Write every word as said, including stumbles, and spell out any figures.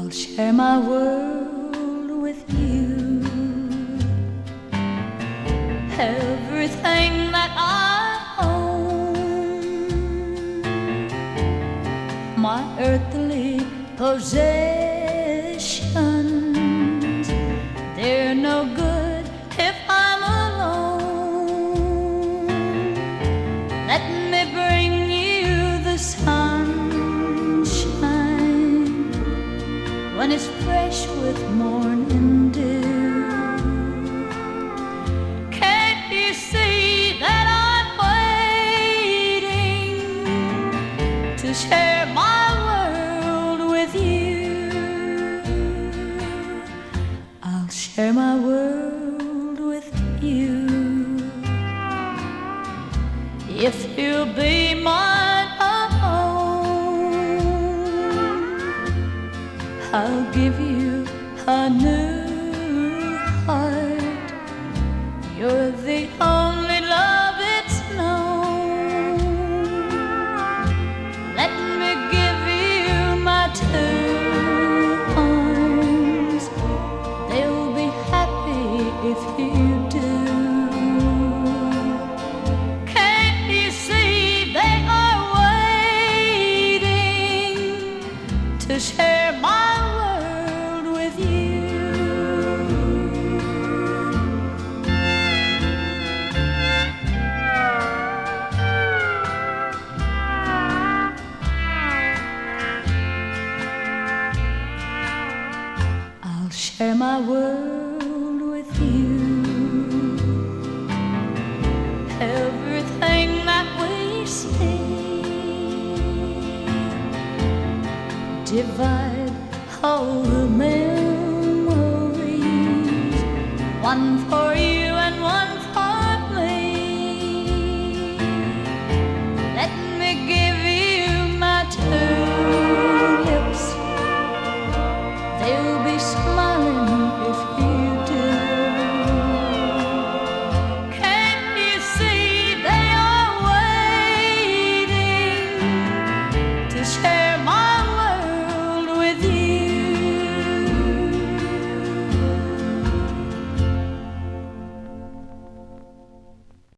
I'll share my world with you. Everything that I own, my earthly possessions, they're no good if I'm alone. Let me bring you the sunshine when it's fresh with morning dew. Can't you see that I'm waiting to share my world with you? I'll share my world with you if you'll be mine alone. I'll give you a new heart. You're the only love it's known. Let me give you my two arms. They'll be happy if you do. Can't you see they are waiting to share my world with you? I'll share my world with you. Everything that we see, divide all the memories, one for you.